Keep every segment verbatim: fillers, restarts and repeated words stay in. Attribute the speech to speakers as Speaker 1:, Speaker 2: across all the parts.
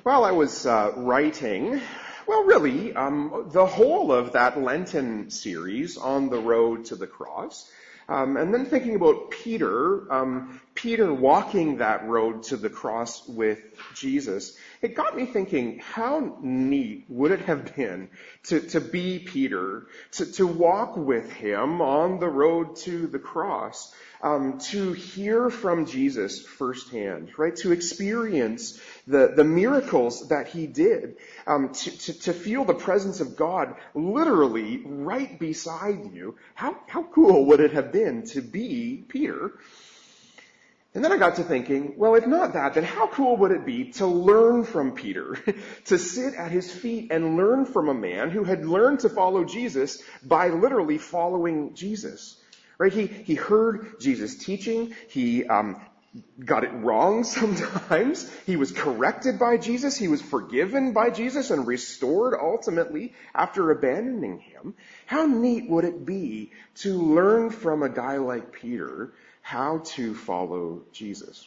Speaker 1: While I was uh, writing, well, really, um, the whole of that Lenten series, On the Road to the Cross, um, and then thinking about Peter, um, Peter walking that road to the cross with Jesus, it got me thinking, how neat would it have been to, to be Peter, to, to walk with him on the road to the cross, um, to hear from Jesus firsthand, right? To experience the, the miracles that he did, um, to, to, to feel the presence of God literally right beside you. How, how cool would it have been to be Peter? And then I got to thinking, well, if not that, then how cool would it be to learn from Peter, to sit at his feet and learn from a man who had learned to follow Jesus by literally following Jesus, right? He, he heard Jesus teaching. He, um, got it wrong sometimes. He was corrected by Jesus. He was forgiven by Jesus and restored ultimately after abandoning him. How neat would it be to learn from a guy like Peter how to follow Jesus?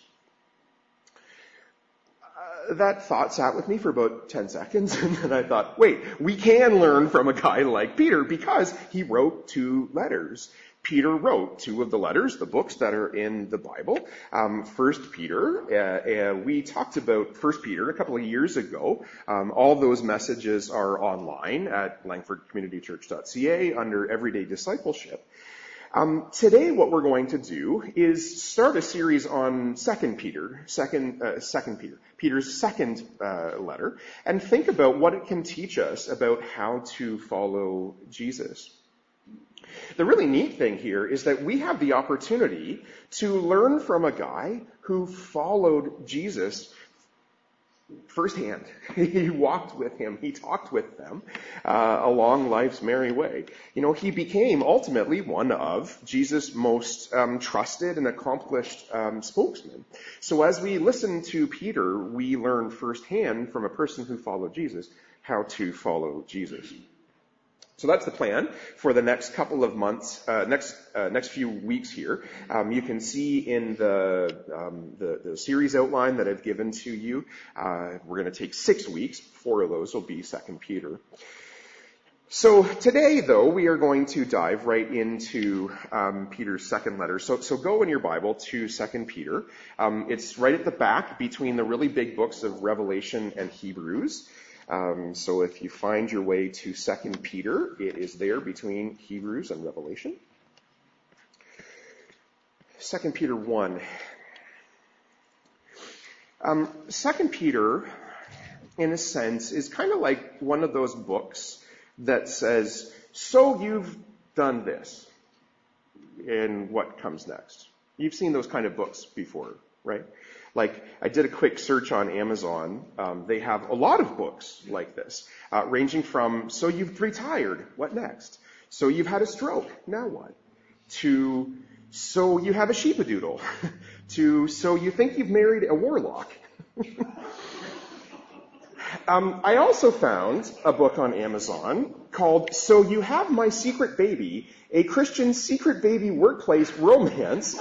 Speaker 1: Uh, that thought sat with me for about ten seconds, and then I thought, wait, we can learn from a guy like Peter because he wrote two letters. Peter wrote two of the letters, the books that are in the Bible. Um, First Peter, uh, uh, we talked about First Peter a couple of years ago. Um, all those messages are online at langford community church dot c a under Everyday Discipleship. Um, today, what we're going to do is start a series on Second Peter, Second, uh, Second Peter, Peter's second uh, letter, and think about what it can teach us about how to follow Jesus. The really neat thing here is that we have the opportunity to learn from a guy who followed Jesus firsthand. He walked with him. He talked with them uh, along life's merry way. You know, he became ultimately one of Jesus' most um, trusted and accomplished um, spokesmen. So as we listen to Peter, we learn firsthand from a person who followed Jesus how to follow Jesus. So that's the plan for the next couple of months, uh, next uh, next few weeks here. Um, you can see in the, um, the the series outline that I've given to you, uh, we're going to take six weeks. Four of those will be Second Peter. So today, though, we are going to dive right into um, Peter's second letter. So so go in your Bible to Second Peter. Um, it's right at the back between the really big books of Revelation and Hebrews. Um, so if you find your way to Second Peter, it is there between Hebrews and Revelation. Second Peter one. Um, Second Peter, in a sense, is kind of like one of those books that says, so you've done this, and what comes next? You've seen those kind of books before, right? Like, I did a quick search on Amazon. Um, they have a lot of books like this, uh, ranging from, so you've retired, what next? So you've had a stroke, now what? To, so you have a sheepadoodle. To, so you think you've married a warlock. um, I also found a book on Amazon called, So You Have My Secret Baby, a Christian secret baby workplace romance.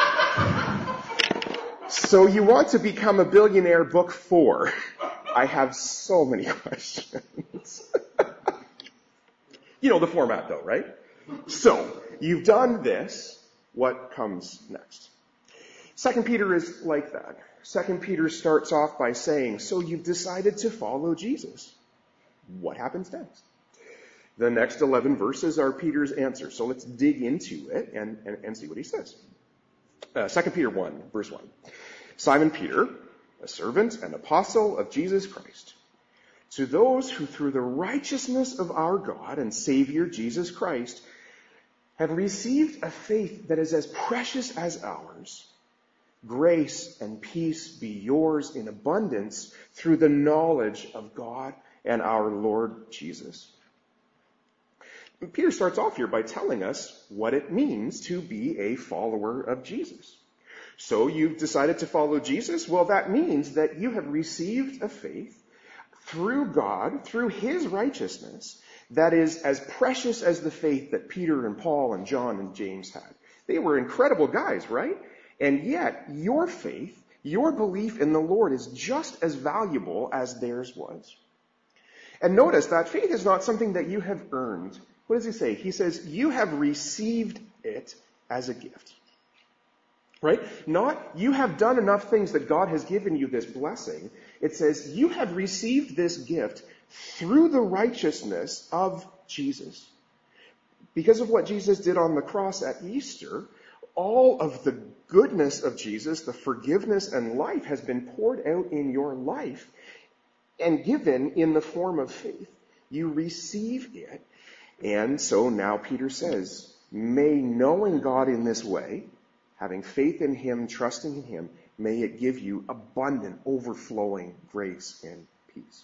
Speaker 1: So you want to become a billionaire, book four. I have so many questions. You know the format though, right? So, you've done this. What comes next? Second Peter is like that. Second Peter starts off by saying, so you've decided to follow Jesus. What happens next? The next eleven verses are Peter's answer. So let's dig into it and, and, and see what he says. Uh, Second Peter one, verse one. Simon Peter, a servant and apostle of Jesus Christ, to those who through the righteousness of our God and Savior Jesus Christ have received a faith that is as precious as ours, grace and peace be yours in abundance through the knowledge of God and our Lord Jesus. Peter starts off here by telling us what it means to be a follower of Jesus. So you've decided to follow Jesus? Well, that means that you have received a faith through God, through his righteousness, that is as precious as the faith that Peter and Paul and John and James had. They were incredible guys, right? And yet, your faith Your belief in the Lord is just as valuable as theirs was. And notice that faith is not something that you have earned. What does he say? He says, you have received it as a gift. Right? Not, you have done enough things that God has given you this blessing. It says, you have received this gift through the righteousness of Jesus. Because of what Jesus did on the cross at Easter, all of the goodness of Jesus, the forgiveness and life, has been poured out in your life and given in the form of faith. You receive it. And so now Peter says, may knowing God in this way, having faith in him, trusting in him, may it give you abundant, overflowing grace and peace.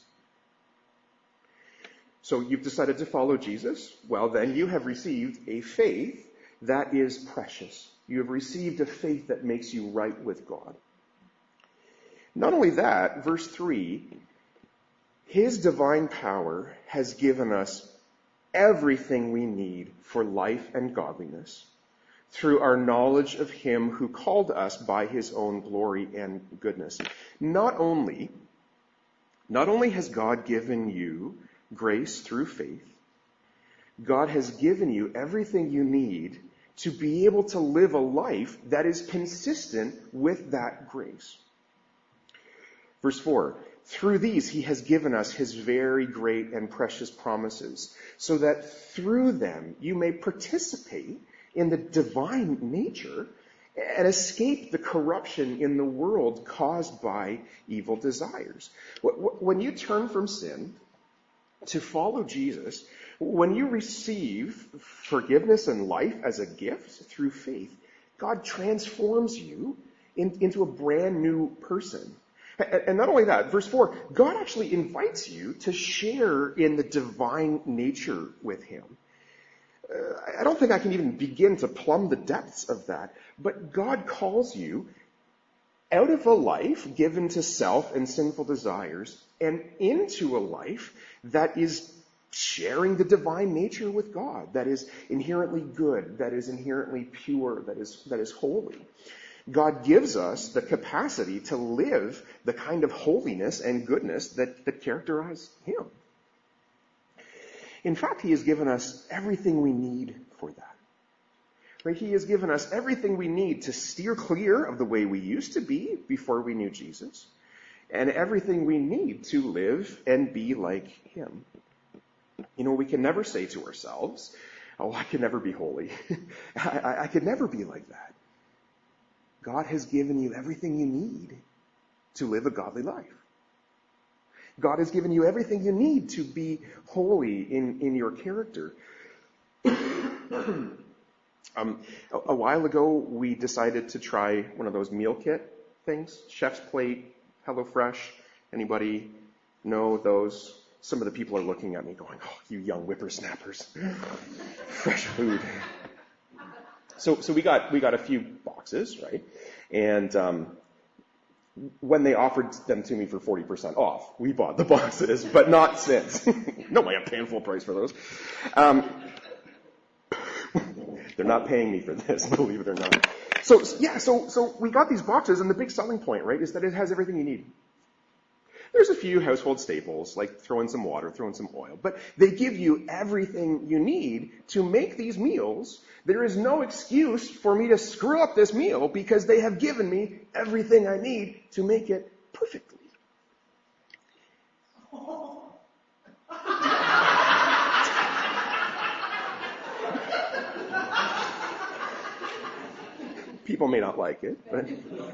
Speaker 1: So you've decided to follow Jesus? Well, then you have received a faith that is precious. You have received a faith that makes you right with God. Not only that, verse three, his divine power has given us everything we need for life and godliness through our knowledge of him who called us by his own glory and goodness. Not only, not only has God given you grace through faith, God has given you everything you need to be able to live a life that is consistent with that grace. Verse four, through these he has given us his very great and precious promises, so that through them you may participate in the divine nature and escape the corruption in the world caused by evil desires. When you turn from sin to follow Jesus, when you receive forgiveness and life as a gift through faith, God transforms you in, into a brand new person. And not only that, verse four, God actually invites you to share in the divine nature with him. Uh, I don't think I can even begin to plumb the depths of that, but God calls you out of a life given to self and sinful desires and into a life that is sharing the divine nature with God, that is inherently good, that is inherently pure, that is, that is holy. God gives us the capacity to live the kind of holiness and goodness that, that characterize him. In fact, he has given us everything we need for that. Right? He has given us everything we need to steer clear of the way we used to be before we knew Jesus, and everything we need to live and be like him. You know, we can never say to ourselves, oh, I can never be holy. I, I, I could never be like that. God has given you everything you need to live a godly life. God has given you everything you need to be holy in, in your character. um, a, a while ago, we decided to try one of those meal kit things, Chef's Plate, HelloFresh. Anybody know those? Some of the people are looking at me going, oh, you young whippersnappers. Fresh food. So, so we got, we got a few boxes, right? And, um, when they offered them to me for forty percent off, we bought the boxes, but not since. No way I'm paying full price for those. Um, they're not paying me for this, believe it or not. So, yeah, so, so we got these boxes, and the big selling point, right, is that it has everything you need. There's a few household staples, like throw in some water, throw in some oil, but they give you everything you need to make these meals. There is no excuse for me to screw up this meal because they have given me everything I need to make it perfectly. People may not like it, but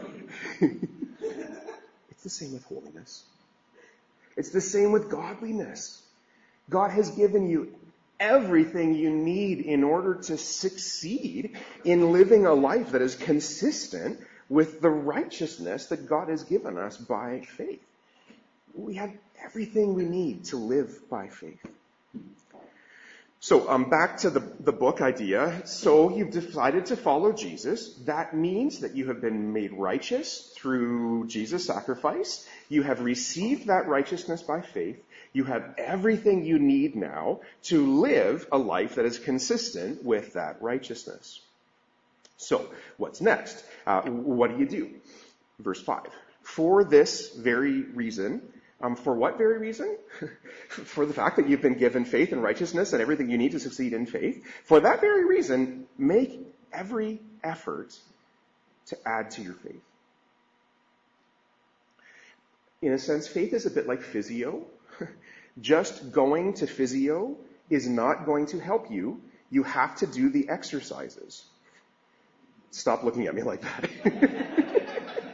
Speaker 1: it's the same with holiness. It's the same with godliness. God has given you everything you need in order to succeed in living a life that is consistent with the righteousness that God has given us by faith. We have everything we need to live by faith. So um, back to the, the book idea. So you've decided to follow Jesus. That means that you have been made righteous through Jesus' sacrifice. You have received that righteousness by faith. You have everything you need now to live a life that is consistent with that righteousness. So what's next? Uh, what do you do? Verse five. For this very reason, um, for what very reason? For the fact that you've been given faith and righteousness and everything you need to succeed in faith. For that very reason, make every effort to add to your faith. In a sense, faith is a bit like physio. Just going to physio is not going to help you. You have to do the exercises. Stop looking at me like that.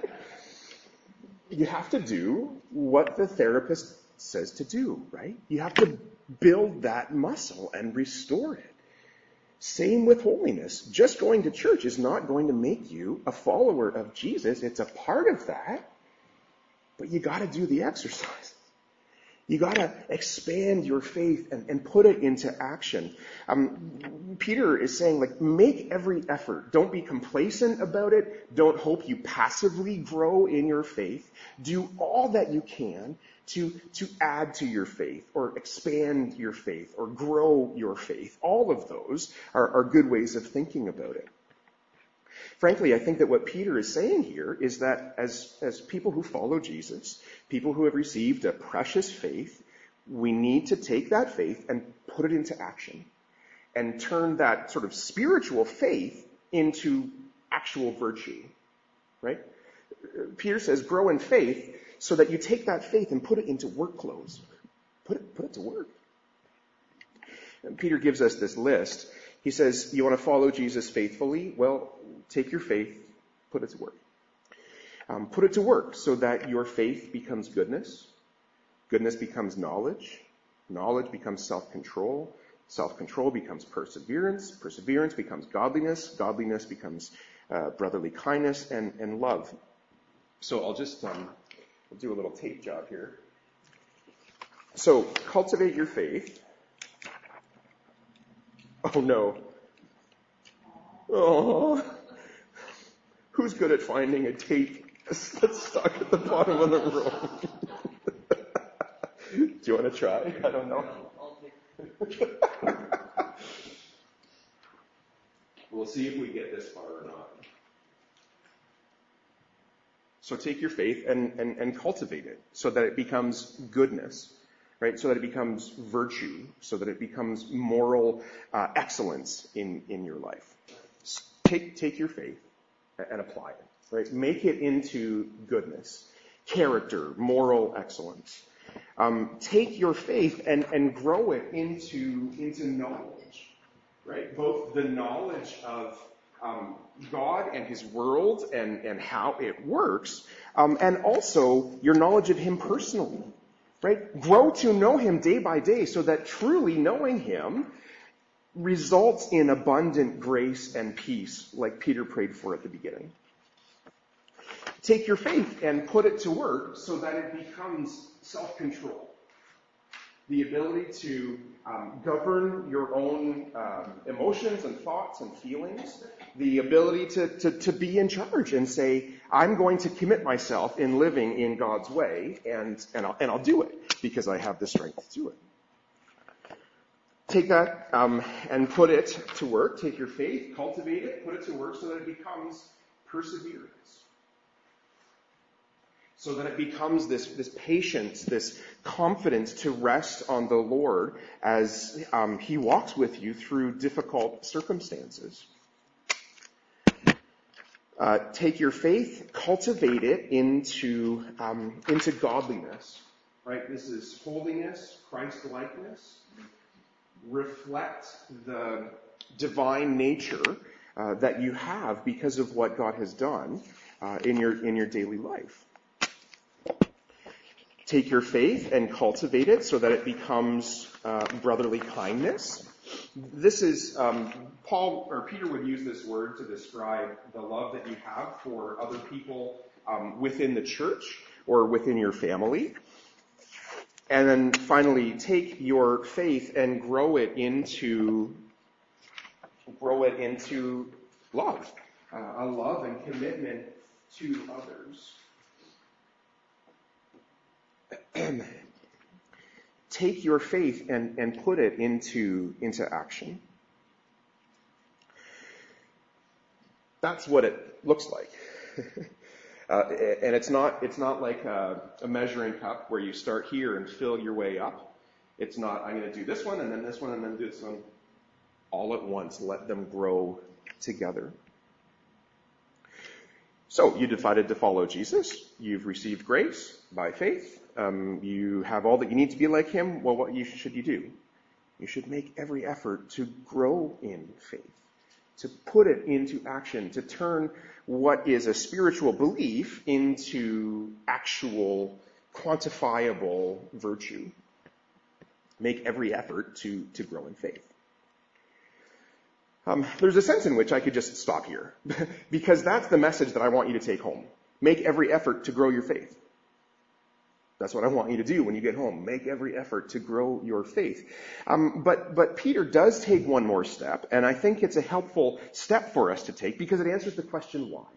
Speaker 1: You have to do what the therapist says to do, right? You have to build that muscle and restore it. Same with holiness. Just going to church is not going to make you a follower of Jesus. It's a part of that. But you got to do the exercise. You got to expand your faith and, and put it into action. Um, Peter is saying, like, make every effort. Don't be complacent about it. Don't hope you passively grow in your faith. Do all that you can to, to add to your faith or expand your faith or grow your faith. All of those are, are good ways of thinking about it. Frankly, I think that what Peter is saying here is that as, as people who follow Jesus, people who have received a precious faith, we need to take that faith and put it into action and turn that sort of spiritual faith into actual virtue, right? Peter says, grow in faith so that you take that faith and put it into work clothes. Put it, put it to work. And Peter gives us this list. He says, you want to follow Jesus faithfully? Well, take your faith, put it to work. Um, put it to work so that your faith becomes goodness. Goodness becomes knowledge. Knowledge becomes self-control. Self-control becomes perseverance. Perseverance becomes godliness. Godliness becomes uh, brotherly kindness and, and love. So I'll just um, I'll do a little tape job here. So cultivate your faith. Oh no. Oh. Who's good at finding a tape that's stuck at the bottom of the room? Do you want to try? I don't know. We'll see if we get this far or not. So take your faith and, and, and cultivate it so that it becomes goodness, right? So that it becomes virtue, so that it becomes moral uh, excellence in, in your life. Take, take your faith and apply it, right? Make it into goodness, character, moral excellence. Um, take your faith and, and grow it into, into knowledge, right? Both the knowledge of um, God and His world and, and how it works, um, and also your knowledge of Him personally, right? Grow to know Him day by day so that truly knowing Him results in abundant grace and peace, like Peter prayed for at the beginning. Take your faith and put it to work so that it becomes self-control. The ability to um, govern your own um, emotions and thoughts and feelings. The ability to, to, to be in charge and say, I'm going to commit myself in living in God's way, and, and, I'll, and I'll do it because I have the strength to do it. Take that um, and put it to work. Take your faith, cultivate it, put it to work so that it becomes perseverance. So that it becomes this, this patience, this confidence to rest on the Lord as um, He walks with you through difficult circumstances. Uh, take your faith, cultivate it into um, into godliness. Right? This is holiness, Christ-likeness. Reflect the divine nature uh, that you have because of what God has done uh, in your in your daily life. Take your faith and cultivate it so that it becomes uh, brotherly kindness. This is um, Paul or Peter would use this word to describe the love that you have for other people um, within the church or within your family. And then finally, take your faith and grow it into grow it into love, uh, a love and commitment to others. Take your faith and, and put it into, into action. That's what it looks like. Uh, and it's not, it's not like a, a measuring cup where you start here and fill your way up. It's not, I'm going to do this one and then this one and then this one all at once. Let them grow together. So you decided to follow Jesus. You've received grace by faith. Um, you have all that you need to be like him. Well, what you, should you do? You should make every effort to grow in faith, to put it into action, to turn what is a spiritual belief into actual quantifiable virtue. Make every effort to, to grow in faith. Um, there's a sense in which I could just stop here, because that's the message that I want you to take home. Make every effort to grow your faith. That's what I want you to do when you get home. Make every effort to grow your faith. Um, but, but Peter does take one more step, and I think it's a helpful step for us to take because it answers the question why.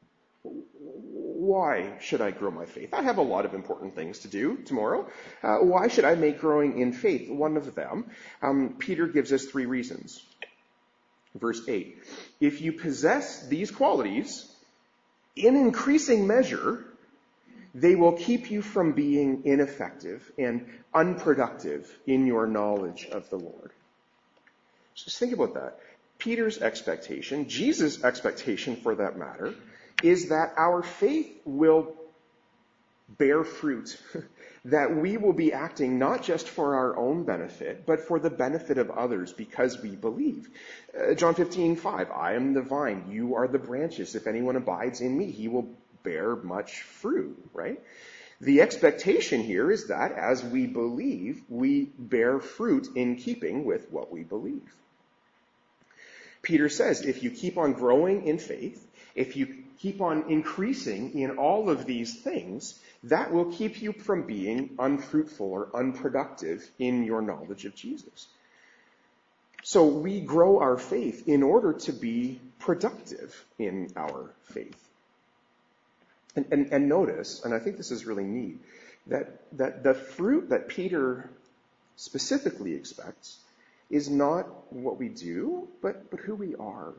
Speaker 1: Why should I grow my faith? I have a lot of important things to do tomorrow. Uh, why should I make growing in faith one of them? Um, Peter gives us three reasons. Verse eight, if you possess these qualities in increasing measure, they will keep you from being ineffective and unproductive in your knowledge of the Lord. Just think about that. Peter's expectation, Jesus' expectation for that matter, is that our faith will bear fruit, that we will be acting not just for our own benefit, but for the benefit of others because we believe. Uh, John fifteen five, I am the vine, you are the branches. If anyone abides in me, he will bear much fruit, right? The expectation here is that as we believe, we bear fruit in keeping with what we believe. Peter says, if you keep on growing in faith, if you keep on increasing in all of these things, that will keep you from being unfruitful or unproductive in your knowledge of Jesus. So we grow our faith in order to be productive in our faith. And, and, and notice, and I think this is really neat, that, that the fruit that Peter specifically expects is not what we do, but, but who we are.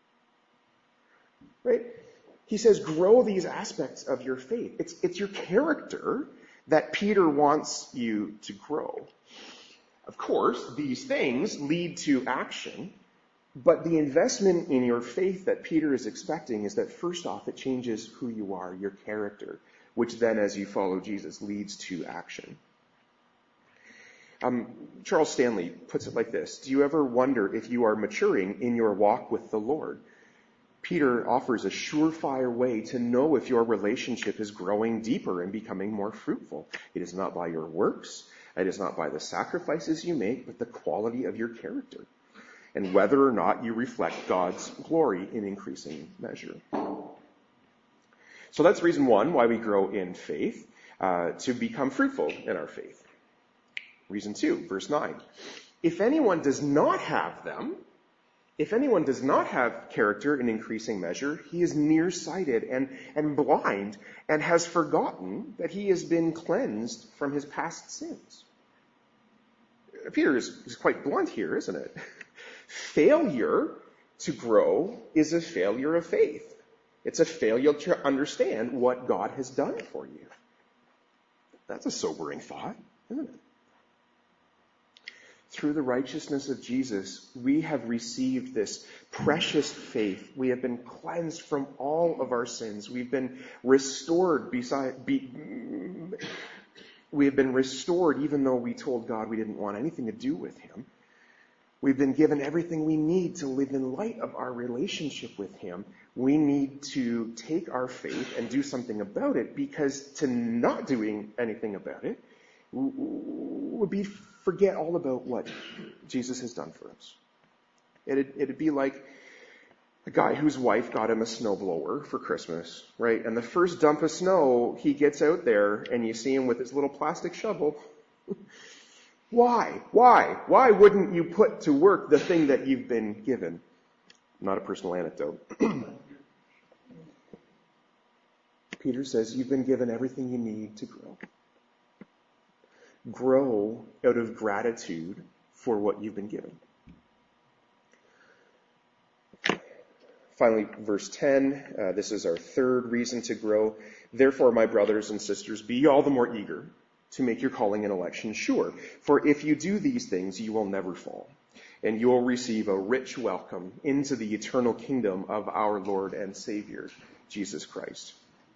Speaker 1: Right? He says, grow these aspects of your faith. It's, it's your character that Peter wants you to grow. Of course, these things lead to action, but the investment in your faith that Peter is expecting is that first off, it changes who you are, your character, which then as you follow Jesus leads to action. Um, Charles Stanley puts it like this. Do you ever wonder if you are maturing in your walk with the Lord? Peter offers a surefire way to know if your relationship is growing deeper and becoming more fruitful. It is not by your works. It is not by the sacrifices you make, but the quality of your character and whether or not you reflect God's glory in increasing measure. So that's reason one why we grow in faith, uh, to become fruitful in our faith. Reason two, verse nine. If anyone does not have them, if anyone does not have character in increasing measure, he is nearsighted and, and blind and has forgotten that he has been cleansed from his past sins. Peter is, is quite blunt here, isn't it? Failure to grow is a failure of faith. It's a failure to understand what God has done for you. That's a sobering thought, isn't it? Through the righteousness of Jesus, we have received this precious faith. We have been cleansed from all of our sins. We've been restored beside, be, we have been restored even though we told God we didn't want anything to do with him. We've been given everything we need to live in light of our relationship with him. We need to take our faith and do something about it, because to not doing anything about it would be forget all about what Jesus has done for us. It'd, it'd be like a guy whose wife got him a snowblower for Christmas, right? And the first dump of snow, he gets out there and you see him with his little plastic shovel. Why? Why? Why wouldn't you put to work the thing that you've been given? Not a personal anecdote. Peter says you've been given everything you need to grow. Grow out of gratitude for what you've been given. finally, verse ten, uh, this is our third reason to grow. Therefore, my brothers and sisters, be all the more eager to make your calling and election sure. For if you do these things, you will never fall, and you will receive a rich welcome into the eternal kingdom of our Lord and Savior, Jesus Christ.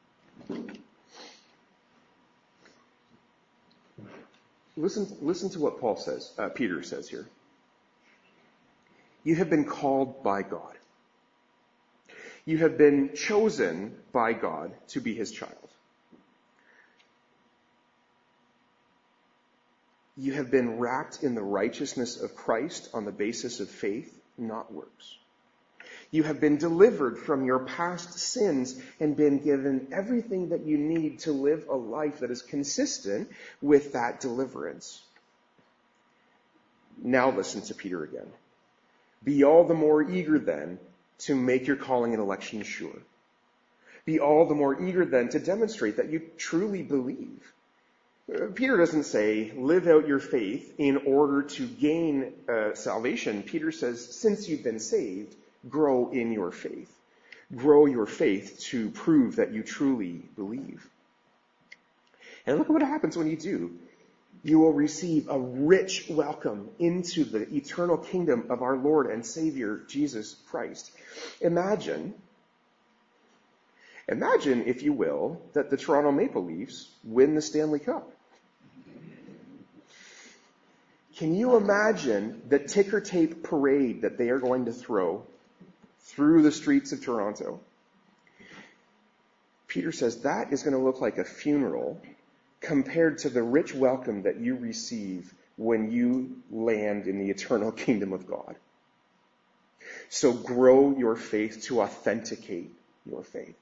Speaker 1: Listen, listen to what Paul says, uh, Peter says here. You have been called by God. You have been chosen by God to be his child. You have been wrapped in the righteousness of Christ on the basis of faith, not works. You have been delivered from your past sins and been given everything that you need to live a life that is consistent with that deliverance. Now listen to Peter again. Be all the more eager then to make your calling and election sure. Be all the more eager then to demonstrate that you truly believe. Peter doesn't say, live out your faith in order to gain uh, salvation. Peter says, since you've been saved, grow in your faith. Grow your faith to prove that you truly believe. And look at what happens when you do. You will receive a rich welcome into the eternal kingdom of our Lord and Savior, Jesus Christ. Imagine, imagine, if you will, that the Toronto Maple Leafs win the Stanley Cup. Can you imagine the ticker tape parade that they are going to throw through the streets of Toronto? Peter says that is going to look like a funeral compared to the rich welcome that you receive when you land in the eternal kingdom of God. So grow your faith to authenticate your faith.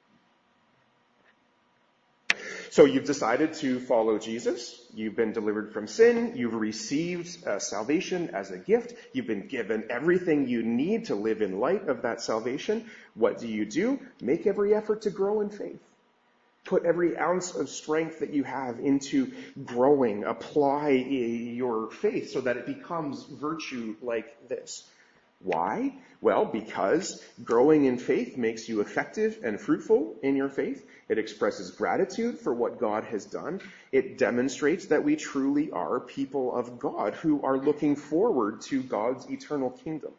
Speaker 1: So you've decided to follow Jesus. You've been delivered from sin. You've received uh, salvation as a gift. You've been given everything you need to live in light of that salvation. What do you do? Make every effort to grow in faith. Put every ounce of strength that you have into growing. Apply your faith so that it becomes virtue like this. Why? Well, because growing in faith makes you effective and fruitful in your faith. It expresses gratitude for what God has done. It demonstrates that we truly are people of God who are looking forward to God's eternal kingdom.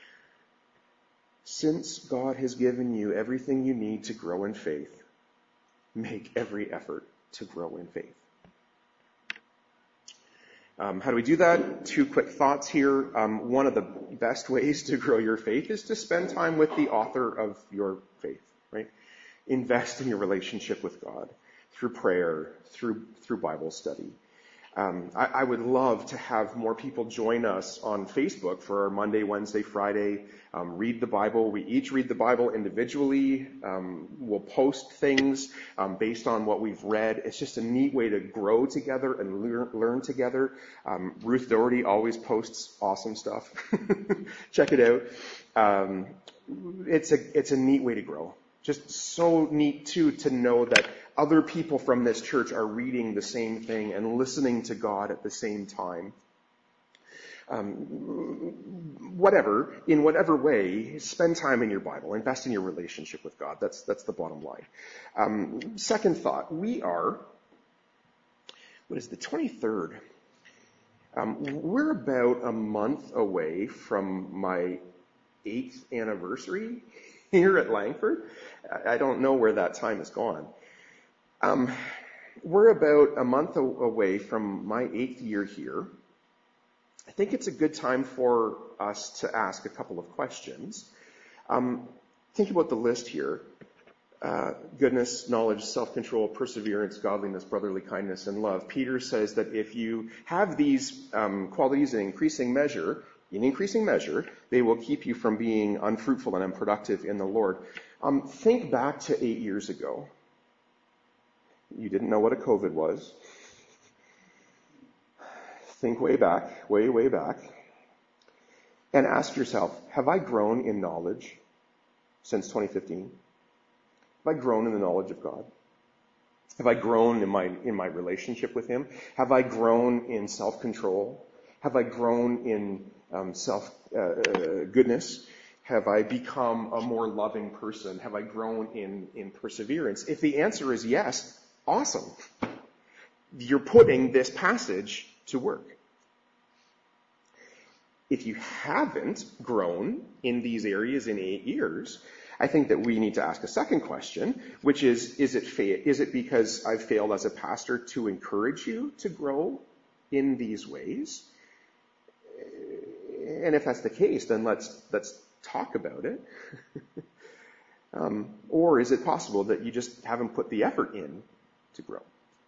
Speaker 1: Since God has given you everything you need to grow in faith, make every effort to grow in faith. Um, how do we do that? Two quick thoughts here. Um, one of the best ways to grow your faith is to spend time with the author of your faith, right? Invest in your relationship with God through prayer, through through Bible study. Um, I, I would love to have more people join us on Facebook for our Monday, Wednesday, Friday, um, read the Bible. We each read the Bible individually. Um, we'll post things um, based on what we've read. It's just a neat way to grow together and learn, learn together. Um, Ruth Doherty always posts awesome stuff. Check it out. Um, it's a it's a neat way to grow. Just so neat, too, to know that other people from this church are reading the same thing and listening to God at the same time. Um, whatever, in whatever way, spend time in your Bible. Invest in your relationship with God. That's that's the bottom line. Um, second thought, we are, what is the twenty-third? Um, we're about a month away from my eighth anniversary here at Langford. I don't know where that time has gone. Um, we're about a month away from my eighth year here. I think it's a good time for us to ask a couple of questions. Um, think about the list here. Uh, goodness, knowledge, self-control, perseverance, godliness, brotherly kindness, and love. Peter says that if you have these um, qualities in increasing measure, in increasing measure, they will keep you from being unfruitful and unproductive in the Lord. Um, think back to eight years ago. You didn't know what a COVID was. Think way back, way, way back, and ask yourself, have I grown in knowledge since twenty fifteen? Have I grown in the knowledge of God? Have I grown in my in my relationship with Him? Have I grown in self-control? Have I grown in um, self uh, uh, goodness? Have I become a more loving person? Have I grown in, in perseverance? If the answer is yes, awesome. You're putting this passage to work. If you haven't grown in these areas in eight years, I think that we need to ask a second question, which is, is it, fa- is it because I've failed as a pastor to encourage you to grow in these ways? And if that's the case, then let's, let's talk about it. um, or is it possible that you just haven't put the effort in to grow?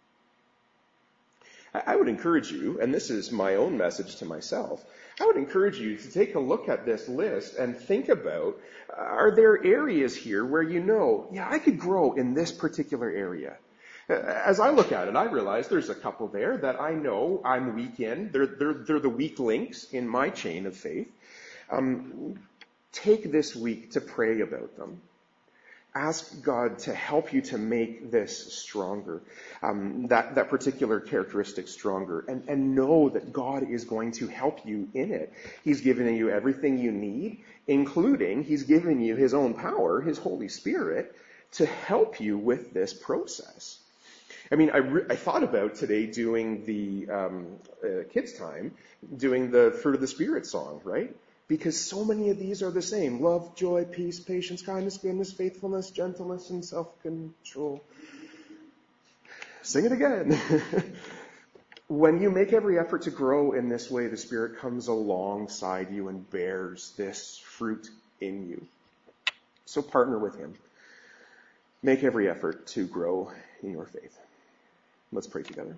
Speaker 1: I, I would encourage you, and this is my own message to myself, I would encourage you to take a look at this list and think about, uh, are there areas here where you know, yeah, I could grow in this particular area? As I look at it, I realize there's a couple there that I know I'm weak in. They're, they're, they're the weak links in my chain of faith. Um, take this week to pray about them. Ask God to help you to make this stronger, um, that, that particular characteristic stronger, and, and know that God is going to help you in it. He's given you everything you need, including He's given you His own power, His Holy Spirit, to help you with this process. I mean, I, re- I thought about today doing the um, uh, kids' time, doing the Fruit of the Spirit song, right? Because so many of these are the same. Love, joy, peace, patience, kindness, goodness, faithfulness, gentleness, and self-control. Sing it again. When you make every effort to grow in this way, the Spirit comes alongside you and bears this fruit in you. So partner with Him. Make every effort to grow in your faith. Let's pray together.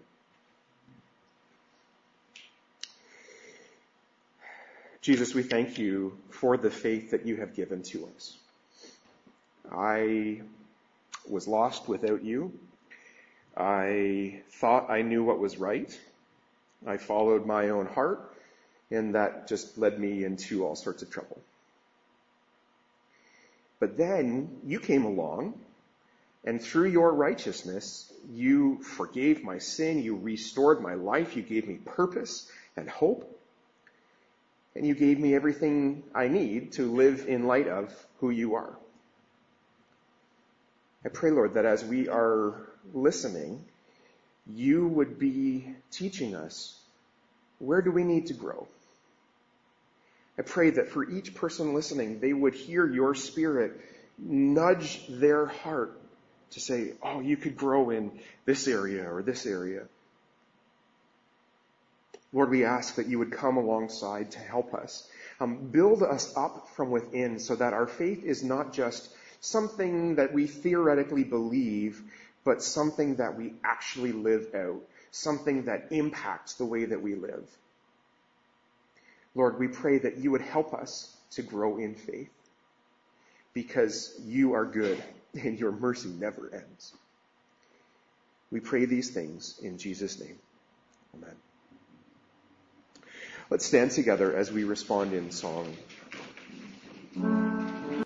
Speaker 1: Jesus, we thank you for the faith that you have given to us. I was lost without you. I thought I knew what was right. I followed my own heart, and that just led me into all sorts of trouble. But then you came along, and through your righteousness, you forgave my sin, you restored my life, you gave me purpose and hope, and you gave me everything I need to live in light of who you are. I pray, Lord, that as we are listening, you would be teaching us, where do we need to grow? I pray that for each person listening, they would hear your Spirit nudge their heart to say, oh, you could grow in this area or this area. Lord, we ask that you would come alongside to help us. Um, build us up from within so that our faith is not just something that we theoretically believe, but something that we actually live out, something that impacts the way that we live. Lord, we pray that you would help us to grow in faith because you are good and your mercy never ends. We pray these things in Jesus' name. Amen. Let's stand together as we respond in song.